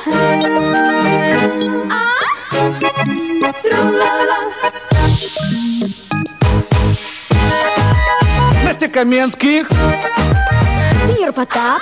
Настя Каменских, Сеньор Потап.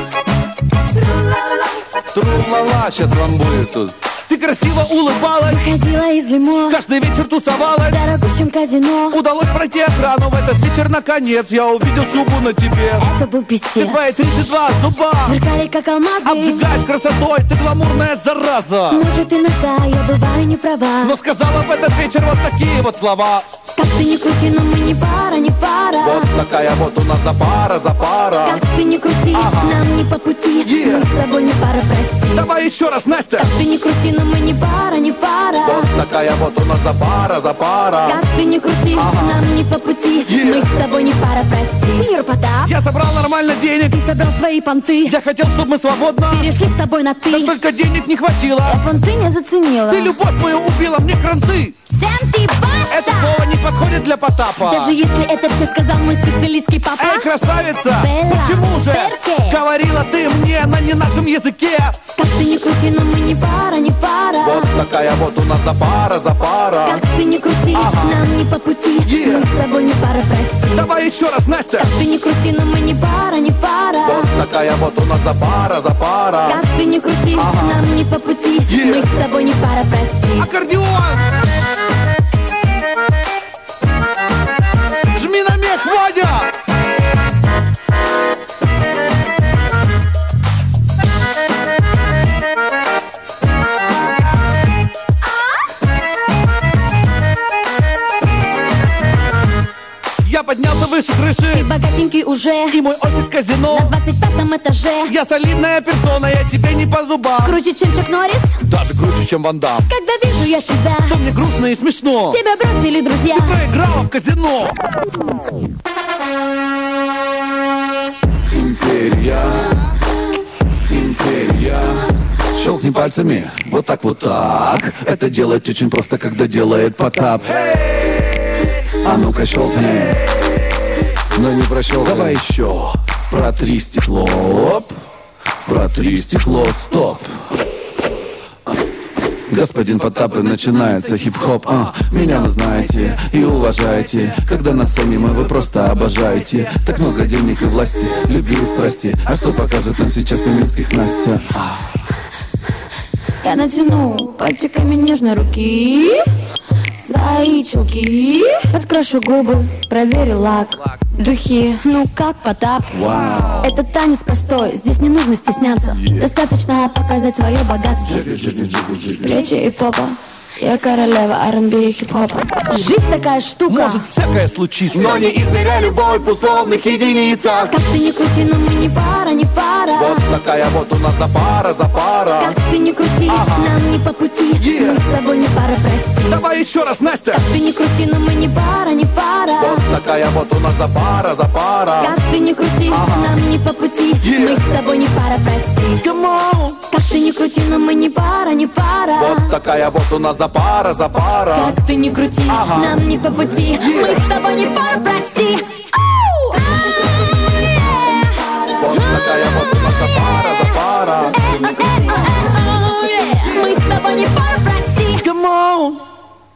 Тру-ла-ла, сейчас вам будет тут. Ты красиво улыбалась, Выходила из лимо, каждый вечер тусовалась. в дорогущем казино. Удалось пройти охрану в этот вечер, наконец. Я увидел шубу на тебе. Это был Ты писец. твои 32 зуба, Зеркали как алмазы. обжигаешь красотой, ты гламурная зараза. Может, иногда я бываю не права. Но сказала в этот вечер вот такие вот слова. Как ты не крути, но мы не пара, не пара. Вот такая вот у нас запара, запара. Как ты не крути, нам не по пути. Мы с тобой не пара, прости. Давай еще раз, Настя. Как ты не крути, но мы не пара, не пара. Вот такая вот у нас запара, запара. Как ты не крути, нам не по пути. Мы с тобой не пара, прости. Сеньор Потап, Я собрал нормально денег, ты собрал свои понты. я хотел, чтобы мы свободно. Перешли с тобой на ты. Только денег не хватило. Понты не заценила. Ты любовь мою убила, мне кранты. Сэм, ты Это баста. слово не подходит для Потапа. Даже если это все сказал мой специалистский папа. Эй, красавица, Белла, почему же перке? говорила ты мне на не нашем языке? Как ты не крути, но мы не пара, не пара. Вот такая вот у нас запара, запара. Как ты не крути, нам не по пути. Мы с тобой не пара, прости. Давай еще раз, Настя. Как ты не крути, но мы не пара, не пара. Вот такая вот у нас запара, запара. Как ты не крути, нам не по пути. Мы с тобой не пара, прости. Аккордеон! Жми на меч, Водя! Я поднялся выше Ты крыши, богатенький уже. и мой офис казино. На 25-м этаже. Я солидная персона, я тебе не по зубам. Круче, чем Чак Норрис. Даже круче, чем Ван Дам. Когда вижу я тебя, То мне грустно и смешно. тебя бросили друзья. Проиграла в казино. Империя, империя. Щелкни пальцами, вот так, вот так. Это делать очень просто, когда делает Потап. А ну-ка щелкни. Но не прощелкай. Давай еще. Протри стекло, оп. Протри стекло, стоп. Господин Потап, и начинается хип-хоп. Меня вы знаете и уважаете. Когда на сцене мы, вы просто обожаете. Так много денег и власти, любви и страсти. А что покажет нам сейчас Каменских Настя? Я натяну пальчиками нежно руки, свои чулки, подкрашу губы, проверю лак, духи, ну как Потап. Вау. Это танец простой, здесь не нужно стесняться. Достаточно показать свое богатство. Плечи и попа, я королева R&B и хип-хопа. Жизнь такая штука. Может всякое случиться, но не измеряй любовь в условных единицах. Как ты не крути, но мы не пара, не пара. Вот такая вот у нас запара, запара. Как ты не крути, нам не по пути. Мы с тобой не пара, прости. Давай еще раз, Настя. Как ты не крути, но мы не пара, не пара. Вот такая вот у нас запара, запара. Как ты не крути, нам не по пути. Мы с тобой не пара, прости. Come on. Как ты не крути, но мы не пара, не пара. Вот такая вот у нас запара, запара. Как ты не крути, нам не по пути. Мы с тобой не пара, прости.